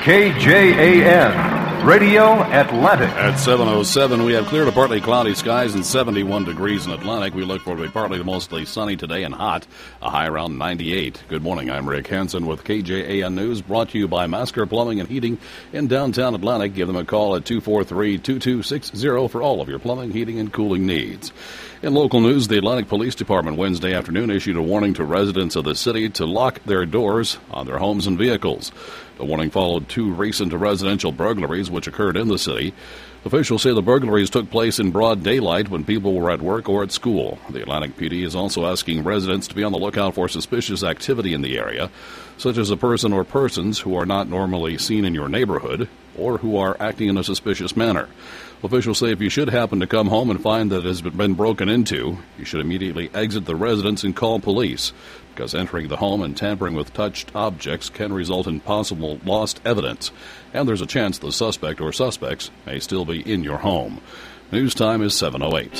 KJAN, Radio Atlantic. At 7:07, we have clear to partly cloudy skies and 71 degrees in Atlantic. We look for it to be partly to mostly sunny today and hot, a high around 98. Good morning, I'm Rick Hansen with KJAN News, brought to you by Masker Plumbing and Heating in downtown Atlantic. Give them a call at 243-2260 for all of your plumbing, heating, and cooling needs. In local news, the Atlantic Police Department Wednesday afternoon issued a warning to residents of the city to lock their doors on their homes and vehicles. The warning followed two recent residential burglaries which occurred in the city. Officials say the burglaries took place in broad daylight when people were at work or at school. The Atlantic PD is also asking residents to be on the lookout for suspicious activity in the area, such as a person or persons who are not normally seen in your neighborhood or who are acting in a suspicious manner. Officials say if you should happen to come home and find that it has been broken into, you should immediately exit the residence and call police, because entering the home and tampering with touched objects can result in possible lost evidence, and there's a chance the suspect or suspects may still be in your home. News time is 7:08.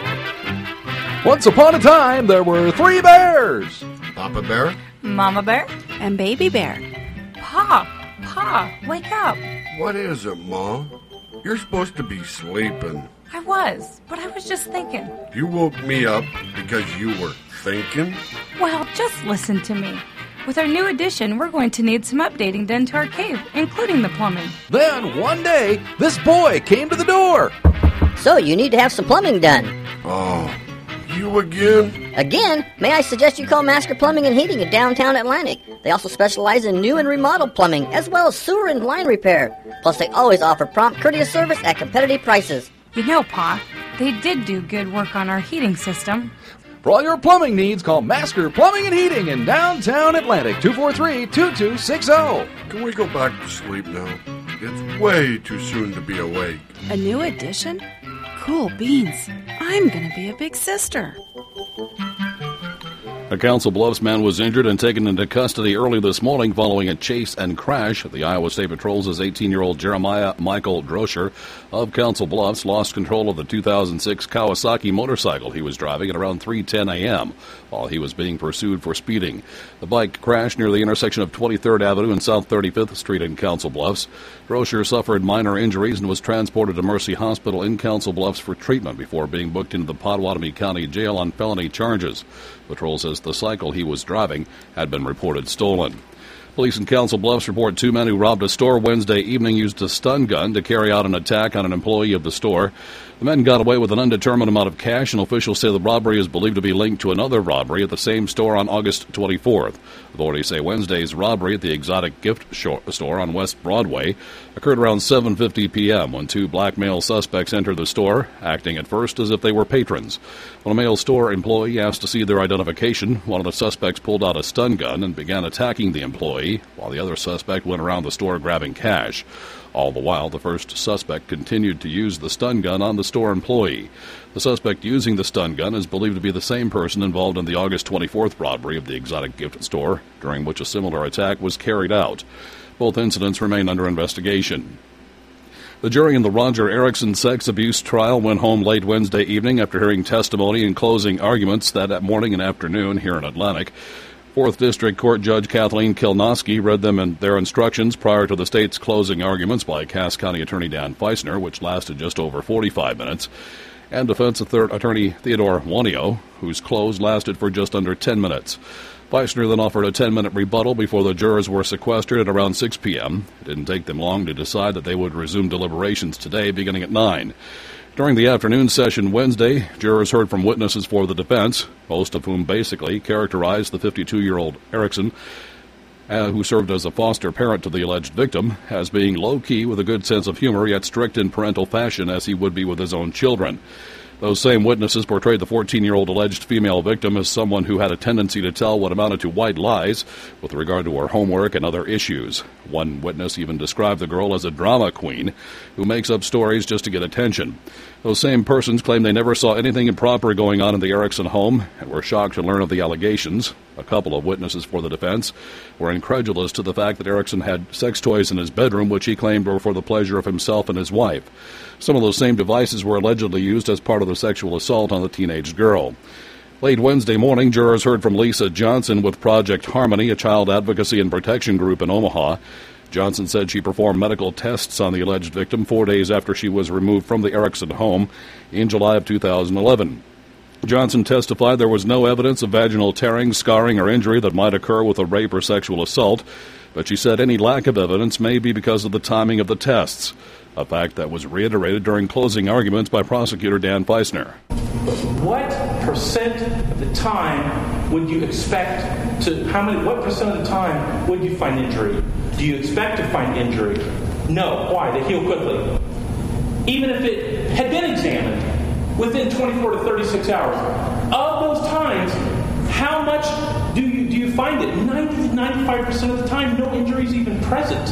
Once upon a time, there were three bears. Papa Bear, Mama Bear, and Baby Bear. Pa, wake up. what is it, Ma? You're supposed to be sleeping. I was, but I was just thinking. You woke me up because you were thinking? Well, just listen to me. With our new addition, we're going to need some updating done to our cave, including the plumbing. Then, one day, this boy came to the door. So you need to have some plumbing done. Oh, you again? Again, may I suggest you call Masker Plumbing and Heating in downtown Atlantic. They also specialize in new and remodeled plumbing, as well as sewer and line repair. Plus, they always offer prompt, courteous service at competitive prices. You know, Pa, they did do good work on our heating system. For all your plumbing needs, call Masker Plumbing and Heating in downtown Atlantic, 243-2260. Can we go back to sleep now? It's way too soon to be awake. A new addition? Cool beans. I'm gonna be a big sister. A Council Bluffs man was injured and taken into custody early this morning following a chase and crash. The Iowa State Patrol's 18-year-old Jeremiah Michael Droscher of Council Bluffs lost control of the 2006 Kawasaki motorcycle he was driving at around 3:10 a.m. while he was being pursued for speeding. The bike crashed near the intersection of 23rd Avenue and South 35th Street in Council Bluffs. Droscher suffered minor injuries and was transported to Mercy Hospital in Council Bluffs for treatment before being booked into the Pottawatomie County Jail on felony charges. Patrol says the cycle he was driving had been reported stolen. Police in Council Bluffs report two men who robbed a store Wednesday evening used a stun gun to carry out an attack on an employee of the store. The men got away with an undetermined amount of cash, and officials say the robbery is believed to be linked to another robbery at the same store on August 24th. Authorities say Wednesday's robbery at the Exotic Gift Store on West Broadway occurred around 7:50 p.m. when two black male suspects entered the store, acting at first as if they were patrons. When a male store employee asked to see their identification, one of the suspects pulled out a stun gun and began attacking the employee, while the other suspect went around the store grabbing cash. All the while, the first suspect continued to use the stun gun on the store employee. The suspect using the stun gun is believed to be the same person involved in the August 24th robbery of the Exotic Gift Store, during which a similar attack was carried out. Both incidents remain under investigation. The jury in the Roger Erickson sex abuse trial went home late Wednesday evening after hearing testimony and closing arguments that morning and afternoon here in Atlantic. 4th District Court Judge Kathleen Kilnosky read them in their instructions prior to the state's closing arguments by Cass County Attorney Dan Feisner, which lasted just over 45 minutes, and defense attorney Theodore Wanio, whose close lasted for just under 10 minutes. Feisner then offered a 10-minute rebuttal before the jurors were sequestered at around 6 p.m. It didn't take them long to decide that they would resume deliberations today, beginning at 9. During the afternoon session Wednesday, jurors heard from witnesses for the defense, most of whom basically characterized the 52-year-old Erickson, who served as a foster parent to the alleged victim, as being low-key with a good sense of humor, yet strict in parental fashion as he would be with his own children. Those same witnesses portrayed the 14-year-old alleged female victim as someone who had a tendency to tell what amounted to white lies with regard to her homework and other issues. One witness even described the girl as a drama queen who makes up stories just to get attention. Those same persons claimed they never saw anything improper going on in the Erickson home and were shocked to learn of the allegations. A couple of witnesses for the defense were incredulous to the fact that Erickson had sex toys in his bedroom, which he claimed were for the pleasure of himself and his wife. Some of those same devices were allegedly used as part of the sexual assault on the teenage girl. Late Wednesday morning, jurors heard from Lisa Johnson with Project Harmony, a child advocacy and protection group in Omaha. Johnson said she performed medical tests on the alleged victim 4 days after she was removed from the Erickson home in July of 2011. Johnson testified there was no evidence of vaginal tearing, scarring, or injury that might occur with a rape or sexual assault, but she said any lack of evidence may be because of the timing of the tests, a fact that was reiterated during closing arguments by prosecutor Dan Feisner. What percent of the time would you expect to, what percent of the time would you find injury? Do you expect to find injury? No. Why? They heal quickly. Even if it had been examined within 24 to 36 hours. Of those times, how much do you find it? 90 to 95% of the time, no injury is even present.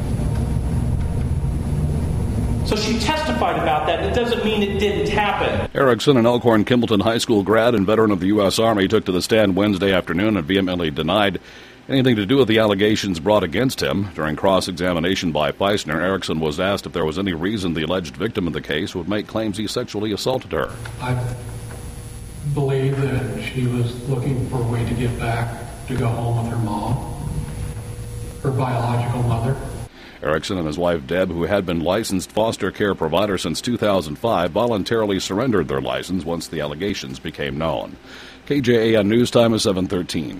So she testified about that. It doesn't mean it didn't happen. Erickson, an Elkhorn-Kimballton High School grad and veteran of the U.S. Army, took to the stand Wednesday afternoon and vehemently denied anything to do with the allegations brought against him. During cross-examination by Feisner, Erickson was asked if there was any reason the alleged victim in the case would make claims he sexually assaulted her. I believe that she was looking for a way to get back to go home with her mom, her biological mother. Erickson and his wife Deb, who had been licensed foster care provider since 2005, voluntarily surrendered their license once the allegations became known. KJAN News Time is 7:13.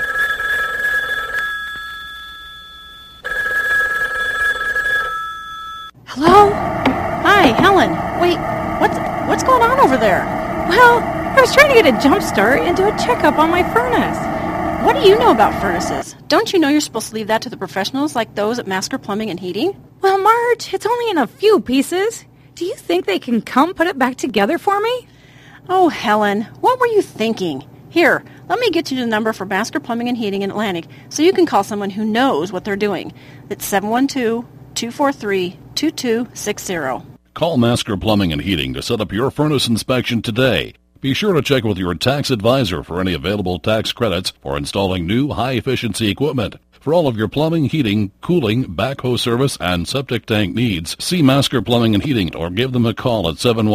Hello? Hi, Helen. Wait, what's going on over there? Well, I was trying to get a jump start and do a checkup on my furnace. What do you know about furnaces? Don't you know you're supposed to leave that to the professionals like those at Masker Plumbing and Heating? Well, Marge, it's only in a few pieces. Do you think they can come put it back together for me? Oh, Helen, what were you thinking? Here, let me get you the number for Masker Plumbing and Heating in Atlantic so you can call someone who knows what they're doing. It's 712-243-2260. Call Masker Plumbing and Heating to set up your furnace inspection today. Be sure to check with your tax advisor for any available tax credits for installing new high-efficiency equipment. For all of your plumbing, heating, cooling, backhoe service, and septic tank needs, see Masker Plumbing and Heating or give them a call at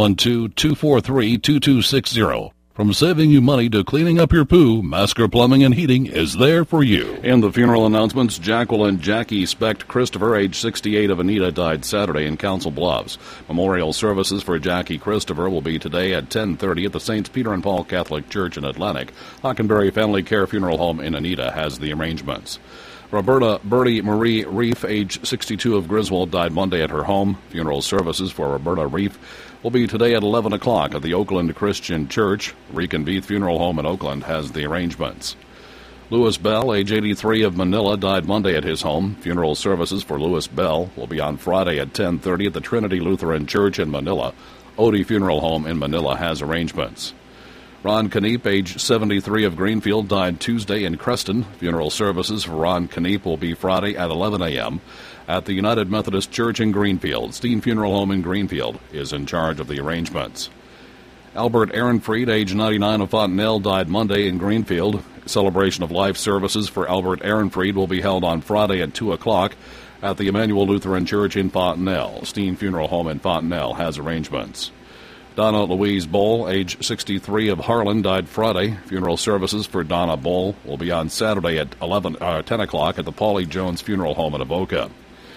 712-243-2260. From saving you money to cleaning up your poo, Masker Plumbing and Heating is there for you. In the funeral announcements, Jacqueline Jackie Specht Christopher, age 68, of Anita, died Saturday in Council Bluffs. Memorial services for Jackie Christopher will be today at 10:30 at the St. Peter and Paul Catholic Church in Atlantic. Hockenberry Family Care Funeral Home in Anita has the arrangements. Roberta Bertie Marie Reef, age 62, of Griswold, died Monday at her home. Funeral services for Roberta Reef will be today at 11 o'clock at the Oakland Christian Church. Reconvene Funeral Home in Oakland has the arrangements. Louis Bell, age 83, of Manila, died Monday at his home. Funeral services for Louis Bell will be on Friday at 10:30 at the Trinity Lutheran Church in Manila. Odie Funeral Home in Manila has arrangements. Ron Kneep, age 73, of Greenfield, died Tuesday in Creston. Funeral services for Ron Kneep will be Friday at 11 a.m. at the United Methodist Church in Greenfield. Steen Funeral Home in Greenfield is in charge of the arrangements. Albert Ehrenfried, age 99, of Fontenelle, died Monday in Greenfield. Celebration of life services for Albert Ehrenfried will be held on Friday at 2 o'clock at the Emmanuel Lutheran Church in Fontenelle. Steen Funeral Home in Fontenelle has arrangements. Donna Louise Boll, age 63, of Harlan, died Friday. Funeral services for Donna Boll will be on Saturday at 10 o'clock at the Paulie Jones Funeral Home in Avoca.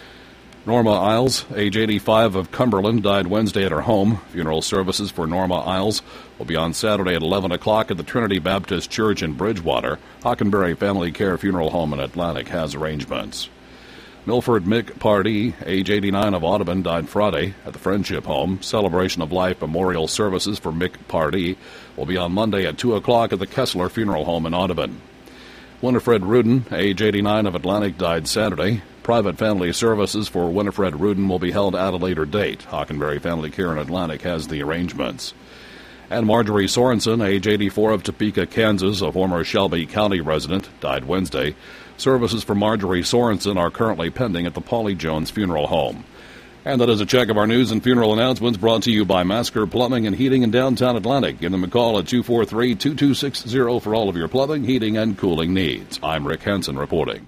Norma Isles, age 85, of Cumberland, died Wednesday at her home. Funeral services for Norma Isles will be on Saturday at 11 o'clock at the Trinity Baptist Church in Bridgewater. Hockenberry Family Care Funeral Home in Atlantic has arrangements. Milford Mick Pardee, age 89, of Audubon, died Friday at the Friendship Home. Celebration of Life memorial services for Mick Pardee will be on Monday at 2 o'clock at the Kessler Funeral Home in Audubon. Winifred Rudin, age 89, of Atlantic, died Saturday. Private family services for Winifred Rudin will be held at a later date. Hockenberry Family Care in Atlantic has the arrangements. And Marjorie Sorensen, age 84, of Topeka, Kansas, a former Shelby County resident, died Wednesday. Services for Marjorie Sorensen are currently pending at the Paulie Jones Funeral Home. And that is a check of our news and funeral announcements brought to you by Masker Plumbing and Heating in downtown Atlantic. Give them a call at 243-2260 for all of your plumbing, heating, and cooling needs. I'm Rick Henson reporting.